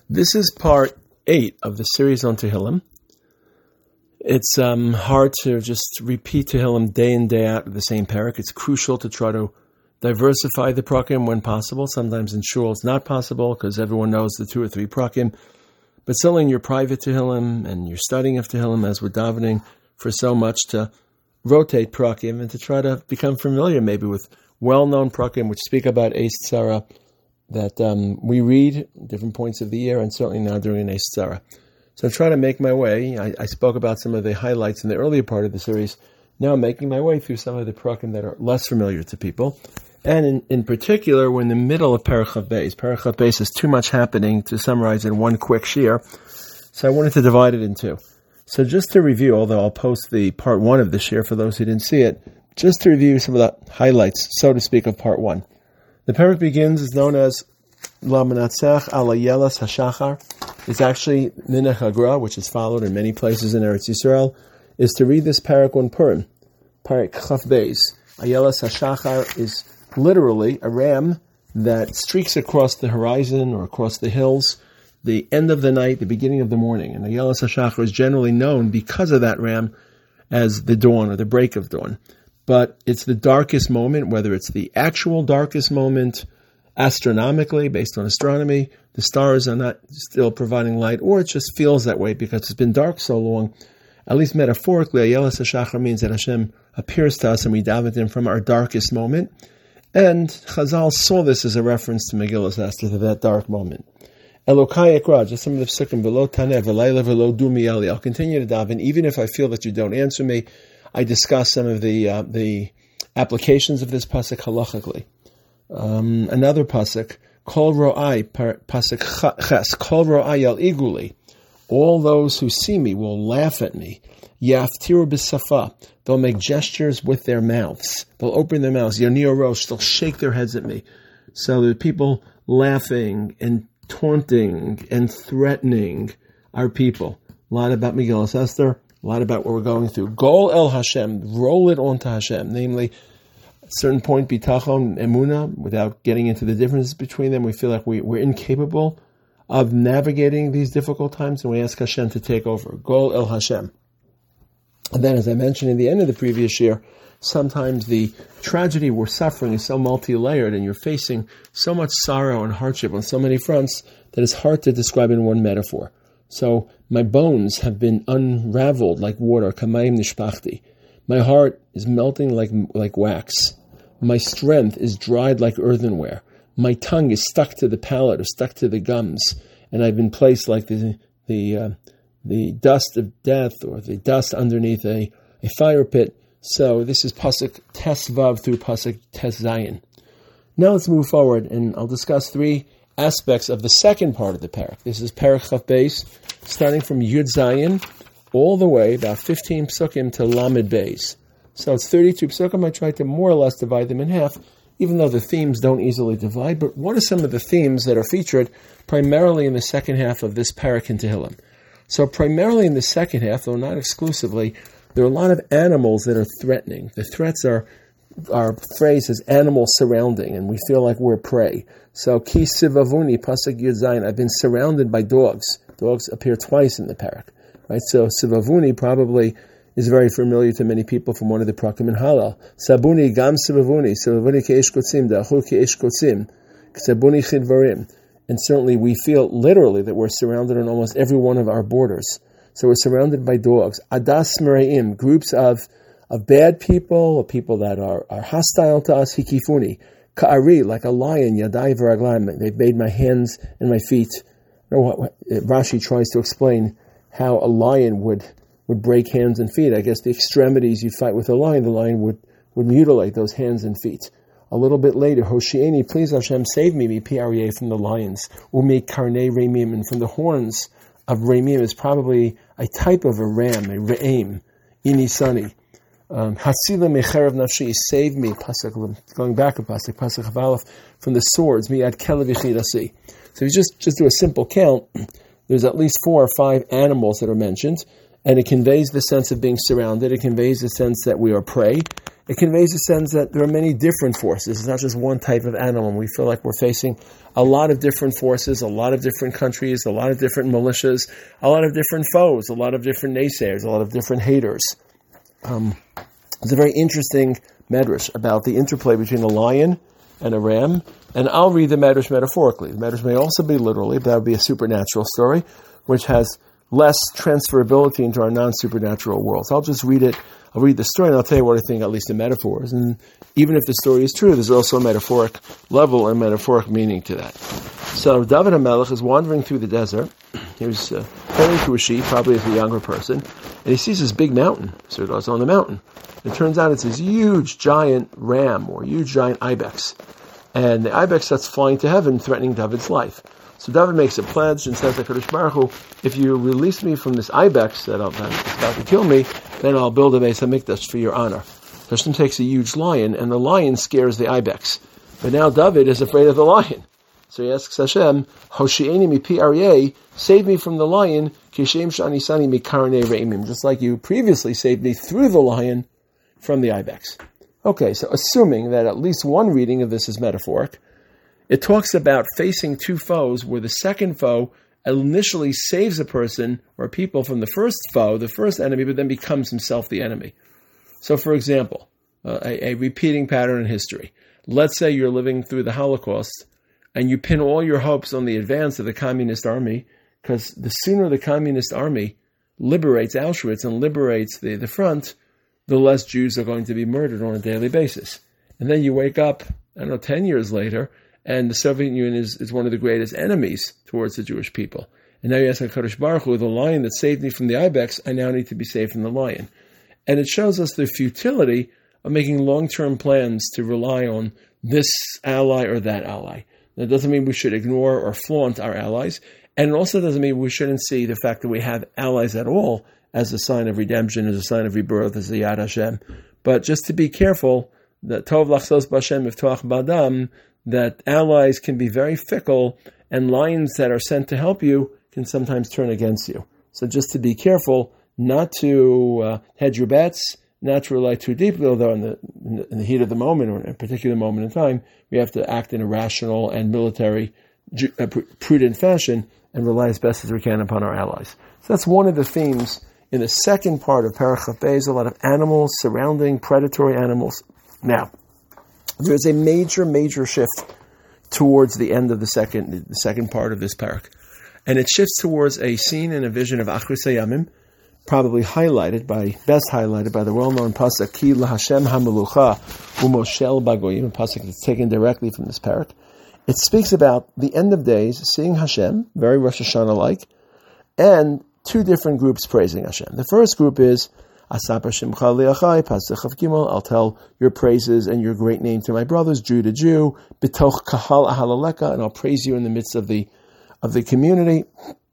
This is part 8 of the series on Tehillim. It's hard to just repeat Tehillim day in, day out of the same parak. It's crucial to try to diversify the prakim when possible. Sometimes in shul it's not possible because everyone knows the 2 or 3 prakim. But certainly in your private Tehillim and your studying of Tehillim, as we're davening for so much, to rotate prakim and to try to become familiar maybe with well-known prakim which speak about Eis Tzara that we read different points of the year, and certainly now during Eis Tzara. So I'm trying to make my way. I spoke about some of the highlights in the earlier part of the series. Now I'm making my way through some of the prakim that are less familiar to people. And in particular, we're in the middle of Perek Chav Beis. Perek Chav Beis is too much happening to summarize in one quick shiur, so I wanted to divide it in 2. So just to review, although I'll post the part 1 of the shiur for those who didn't see it, just to review some of the highlights, so to speak, of part 1. The parak begins is known as La Menatzech Ala Yelas HaShachar. It's actually Minach HaGra, which is followed in many places in Eretz Yisrael, is to read this parak on Purim. Parak Chav Beis. Ayelas HaShachar is literally a ram that streaks across the horizon or across the hills, the end of the night, the beginning of the morning. And Ayelas HaShachar is generally known because of that ram as the dawn or the break of dawn. But it's the darkest moment, whether it's the actual darkest moment astronomically, based on astronomy, the stars are not still providing light, or it just feels that way because it's been dark so long. At least metaphorically, Ayelas HaShachar means that Hashem appears to us and we daven to Him from our darkest moment. And Chazal saw this as a reference to Megillas Esther, to that dark moment. Elokai Ekra, just some of the psukim, v'lo taneh, v'layla v'lo dumi eli. I'll continue to daven, even if I feel that you don't answer me. I discuss some of the applications of this pasuk halachically. Another pasuk, Kol ro'ai, pasuk ches, Kol ro'ai al iguli. All those who see me will laugh at me. Yaftiru b'safa. They'll make gestures with their mouths. They'll open their mouths. Yonir rosh. They'll shake their heads at me. So the people laughing and taunting and threatening our people. A lot about Megillas Esther. A lot about what we're going through. Gol el Hashem, roll it onto Hashem. Namely, at a certain point, bitachon, emuna, without getting into the differences between them, we feel like we're incapable of navigating these difficult times, and we ask Hashem to take over. Gol el Hashem. And then, as I mentioned in the end of the previous year, sometimes the tragedy we're suffering is so multi-layered, and you're facing so much sorrow and hardship on so many fronts that it's hard to describe in one metaphor. So my bones have been unraveled like water, kamayim nishpachti. My heart is melting like wax. My strength is dried like earthenware. My tongue is stuck to the palate or stuck to the gums, and I've been placed like the dust of death or the dust underneath a fire pit. So this is pasuk Tes Vav through pasuk Tes Zayin. Now let's move forward, and I'll discuss 3 aspects of the second part of the parak. This is Perek Chav Beis, starting from Yud Zayin all the way about 15 psukim to Lamed Beis. So it's 32 psukim. I tried to more or less divide them in half, even though the themes don't easily divide. But what are some of the themes that are featured primarily in the second half of this parak in Tehillim? So primarily in the second half, though not exclusively, there are a lot of animals that are threatening. The threats are phrased as animals surrounding, and we feel like we're prey. So, ki sivavuni, pasuk Yud Zayin, I've been surrounded by dogs. Dogs appear twice in the parak, right? So, sivavuni probably is very familiar to many people from one of the prakim in Halal. Sabuni gam sivavuni ke'ish kotzim, da'achu ke'ish kotzim, sabuni chidvarim. And certainly we feel literally that we're surrounded on almost every one of our borders. So we're surrounded by dogs. Adas mereim, groups of bad people, or people that are hostile to us. Hikifuni, ka'ari, like a lion. Yadai v'raglaim, they've made my hands and my feet. Rashi tries to explain how a lion would break hands and feet. I guess the extremities you fight with the lion would mutilate those hands and feet. A little bit later, Hoshieni, please Hashem, save me, P-R-E-A, from the lions. Ume karnei reimim, and from the horns of reimim is probably a type of a ram, a re'im, inisani. Hasila mecherev nafshi, save me, pasuk, going back a pasuk Chav, from the swords, mi'ad kelev yichidasi. So if you just do a simple count, there's at least 4 or 5 animals that are mentioned, and it conveys the sense of being surrounded, it conveys the sense that we are prey, It conveys a sense that there are many different forces. It's not just one type of animal. We feel like we're facing a lot of different forces, a lot of different countries, a lot of different militias, a lot of different foes, a lot of different naysayers, a lot of different haters. It's a very interesting medrash about the interplay between a lion and a ram, and I'll read the medrash metaphorically. The medrash may also be literally, but that would be a supernatural story, which has less transferability into our non-supernatural world. So I'll just read it. I'll read the story and I'll tell you what I think, at least the metaphors. And even if the story is true, there's also a metaphoric level and metaphoric meaning to that. So David HaMelech is wandering through the desert. He was tending to a sheep, probably as a younger person, and he sees this big mountain. So he goes on the mountain. It turns out it's this huge, giant ram or huge, giant ibex. And the ibex starts flying to heaven, threatening David's life. So David makes a pledge and says to HaKadosh Baruch Hu, if you release me from this ibex that's about to kill me, then I'll build a Beis HaMikdash for your honor. Hashem takes a huge lion, and the lion scares the ibex. But now David is afraid of the lion. So he asks Hashem, Hoshi'eni mipi aryeh, save me from the lion, kishem sh'anisani mikarnei re'imim, just like you previously saved me through the lion from the ibex. Okay, so assuming that at least one reading of this is metaphoric, it talks about facing two foes where the second foe initially saves a person or people from the first foe, the first enemy, but then becomes himself the enemy. So, for example, a repeating pattern in history. Let's say you're living through the Holocaust and you pin all your hopes on the advance of the Communist Army, because the sooner the Communist Army liberates Auschwitz and liberates the front, the less Jews are going to be murdered on a daily basis. And then you wake up, 10 years later, and the Soviet Union is one of the greatest enemies towards the Jewish people. And now you ask HaKadosh Baruch Hu, the lion that saved me from the ibex, I now need to be saved from the lion. And it shows us the futility of making long-term plans to rely on this ally or that ally. That doesn't mean we should ignore or flaunt our allies, and it also doesn't mean we shouldn't see the fact that we have allies at all as a sign of redemption, as a sign of rebirth, as a Yad Hashem. But just to be careful, that Tov Lachsos B'Hashem Iftoach B'Adam, that allies can be very fickle, and lions that are sent to help you can sometimes turn against you. So just to be careful, not to hedge your bets, not to rely too deeply, although in the heat of the moment, or in a particular moment in time, we have to act in a rational and military, prudent fashion and rely as best as we can upon our allies. So that's one of the themes in the second part of Parach Chaf Beis, a lot of animals surrounding predatory animals. Now, there's a major shift towards the end of the second part of this parak. And it shifts towards a scene and a vision of Achrus Hayamim, probably best highlighted by the well-known pasuk, Ki LaHashem HaMelucha U'Moshel Bagoyim, a pasuk that's taken directly from this parak. It speaks about the end of days, seeing Hashem, very Rosh Hashanah-like, and two different groups praising Hashem. The first group is, Asap Hashem Chal Li'achai, pasuk of Gimel, I'll tell your praises and your great name to my brothers, Jew to Jew, B'toch Kahal Ahalaleka, and I'll praise you in the midst of the community.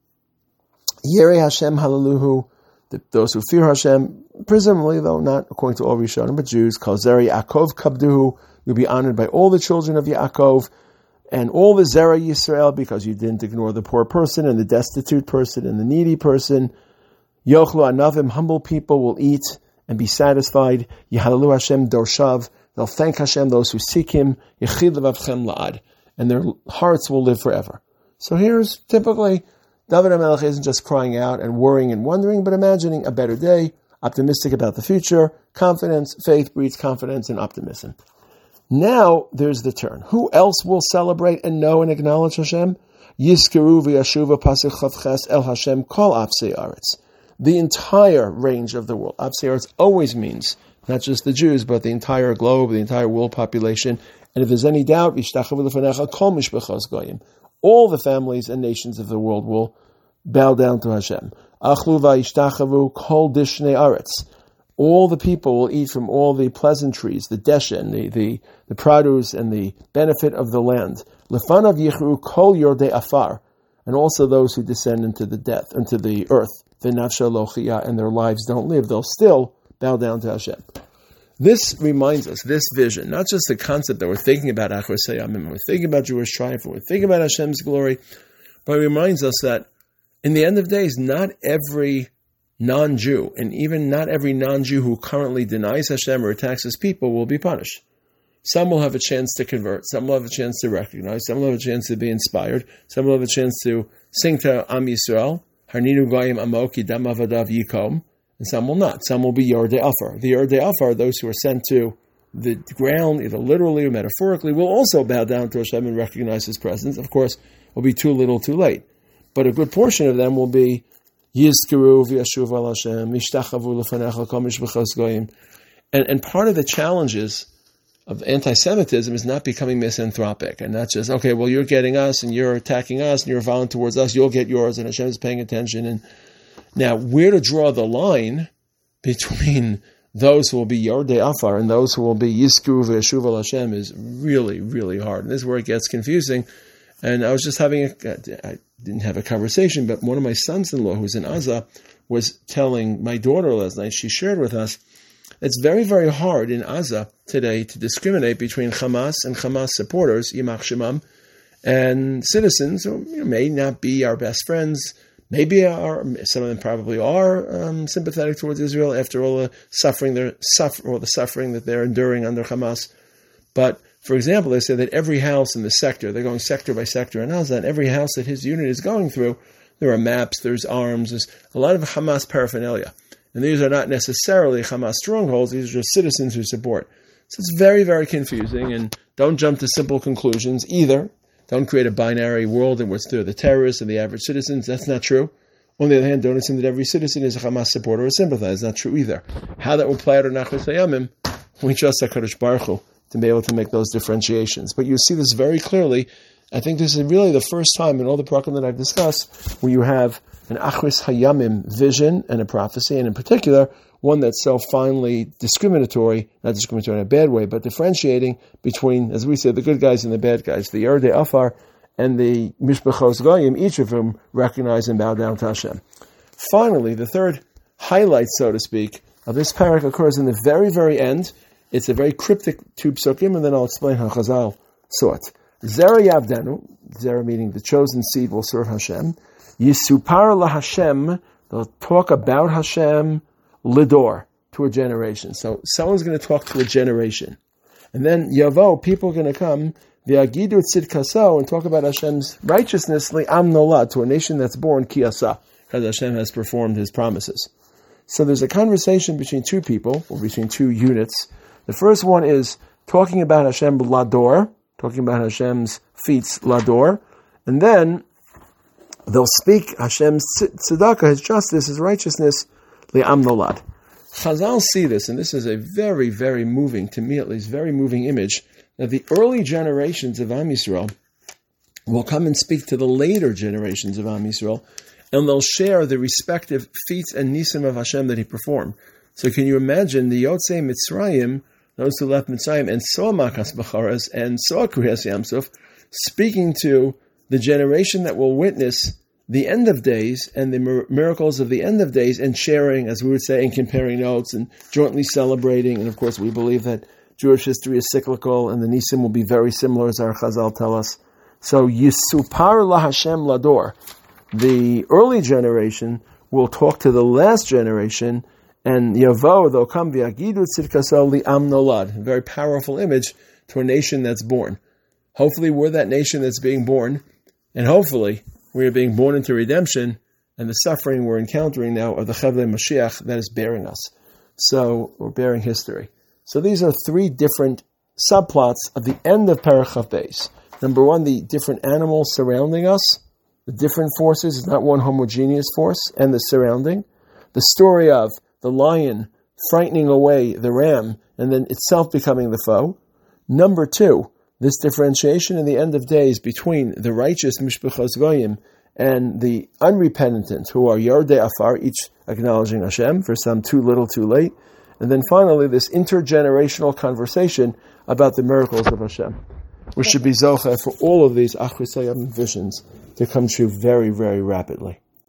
Yerei Hashem Halaluhu, those who fear Hashem, presumably, though not according to all Rishonim, but Jews, Kol Zeri Yaakov Kabduhu, you'll be honored by all the children of Yaakov, and all the Zera Yisrael, because you didn't ignore the poor person, and the destitute person, and the needy person. Yochlu Anavim, humble people will eat and be satisfied. Yehalalu Hashem Dorshav, they'll thank Hashem, those who seek Him. Yechid Levavchem La'ad, and their hearts will live forever. So here's typically, David HaMelech isn't just crying out and worrying and wondering, but imagining a better day, optimistic about the future, confidence, faith breeds confidence and optimism. Now there's the turn. Who else will celebrate and know and acknowledge Hashem? Yizkeru v'yashuva pasuk chavches el Hashem kol afsei aretz. The entire range of the world. Afsei aretz always means not just the Jews, but the entire globe, the entire world population. And if there's any doubt, yishtachavu lefanecha kol mishpachos goyim. All the families and nations of the world will bow down to Hashem. Achlu v'yishtachavu kol dishnei aretz. All the people will eat from all the pleasantries, the deshen, the produce, and the benefit of the land. Lefanav yichru kol yordei afar, and also those who descend into the earth. The nafsha lochia, and their lives don't live. They'll still bow down to Hashem. This reminds us, this vision, not just the concept that we're thinking about Achrus Hayamim, we're thinking about Jewish triumph, we're thinking about Hashem's glory, but it reminds us that in the end of days, not every non-Jew, and even not every non-Jew who currently denies Hashem or attacks His people will be punished. Some will have a chance to convert, some will have a chance to recognize, some will have a chance to be inspired, some will have a chance to sing to Am Yisrael, Harninu Goyim Amoki Dam Avadav Yikom, and some will not. Some will be Yordei Afar. The Yordei Afar, those who are sent to the ground, either literally or metaphorically, will also bow down to Hashem and recognize His presence. Of course, it will be too little, too late. But a good portion of them will be Yizkaru v'yashuv al Hashem, Yishtachavu l'fanecha kol mishbachos goyim. And part of the challenges of anti-Semitism is not becoming misanthropic and not just, okay, well, you're getting us and you're attacking us and you're violent towards us, you'll get yours, and Hashem is paying attention. And now, where to draw the line between those who will be Yordei Afar and those who will be Yizkaru v'yashuv al Hashem is really, really hard. And this is where it gets confusing. And I was just I didn't have a conversation, but one of my sons-in-law who's in Gaza was telling my daughter last night, she shared with us, it's very, very hard in Gaza today to discriminate between Hamas and Hamas supporters, Yimach Shemam, and citizens who may not be our best friends, maybe some of them probably are sympathetic towards Israel after all the suffering that they're enduring under Hamas. But for example, they say that every house in the sector, they're going sector by sector in Gaza, and every house that his unit is going through, there are maps, there's arms, there's a lot of Hamas paraphernalia. And these are not necessarily Hamas strongholds, these are just citizens who support. So it's very, very confusing, and don't jump to simple conclusions either. Don't create a binary world in which they're the terrorists and the average citizens. That's not true. On the other hand, don't assume that every citizen is a Hamas supporter or sympathizer. It's not true either. How that will play out in Nachas Hayamim, we trust HaKadosh Baruch Hu to be able to make those differentiations. But you see this very clearly. I think this is really the first time in all the prakim that I've discussed where you have an Achris Hayamim vision and a prophecy, and in particular, one that's so finely discriminatory, not discriminatory in a bad way, but differentiating between, as we said, the good guys and the bad guys, the Yordei Afar and the Mishbachos Goyim, each of whom recognize and bow down to Hashem. Finally, the third highlight, so to speak, of this parak occurs in the very, very end. It's a very cryptic two psukim, and then I'll explain how Chazal saw it. Zera Yavdenu, Zera meaning the chosen seed will serve Hashem. Yisupar la Hashem, they'll talk about Hashem, lidor, to a generation. So someone's going to talk to a generation. And then Yavo, people are going to come, v'agidu tzidkaso, and talk about Hashem's righteousness, li'am nolad, to a nation that's born, kiyasa, because Hashem has performed His promises. So there's a conversation between two people, or between two units. The first one is talking about Hashem lador, talking about Hashem's feats lador, and then they'll speak Hashem's tzedakah, His justice, His righteousness, li'am nolad. Chazal see this, and this is a very, very moving, to me at least, very moving image, that the early generations of Am Yisrael will come and speak to the later generations of Am Yisrael, and they'll share the respective feats and nisim of Hashem that He performed. So can you imagine the Yotzei Mitzrayim, those who left Mitzrayim, and saw Makas Bacharas, and saw Kriyas Yamsuf, speaking to the generation that will witness the end of days and the miracles of the end of days, and sharing, as we would say, and comparing notes and jointly celebrating. And of course, we believe that Jewish history is cyclical, and the Nisim will be very similar, as our Chazal tell us. So Yisupar la Hashem lador, the early generation will talk to the last generation, and Yavo, they'll come v'agidu tzidkaso li'am nolad, a very powerful image to a nation that's born. Hopefully, we're that nation that's being born, and hopefully, we are being born into redemption, and the suffering we're encountering now of the Chevlei Mashiach that is bearing us. So, we're bearing history. So these are three different subplots of the end of Perek Chaf Beis. Number one, the different animals surrounding us, the different forces, it's not one homogeneous force, and the surrounding. The story of the lion frightening away the ram, and then itself becoming the foe. Number two, this differentiation in the end of days between the righteous Mishpachos Goyim and the unrepentant, who are Yordei Afar, each acknowledging Hashem, for some too little, too late. And then finally, this intergenerational conversation about the miracles of Hashem. We should be zocheh for all of these Achris Hayamim visions to come true very, very rapidly.